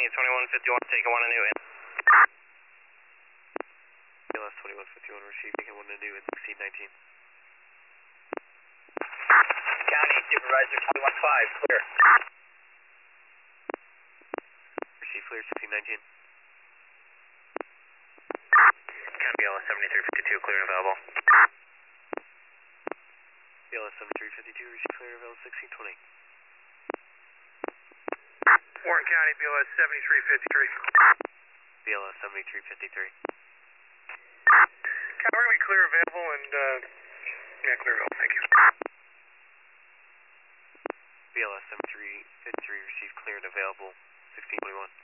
County, 2151, taking 1 to Newton. BLS 2151, received, taking 1 to Newton, 1619. County, Supervisor 215, clear. Received, clear, 1619. County BLS 7352, clear and available. BLS 7352, received, clear, available, 1620. Warren County, BLS 7353. BLS 7353. We're going to be clear available and, yeah, clear available, thank you. BLS 7353, received, clear and available, 1621.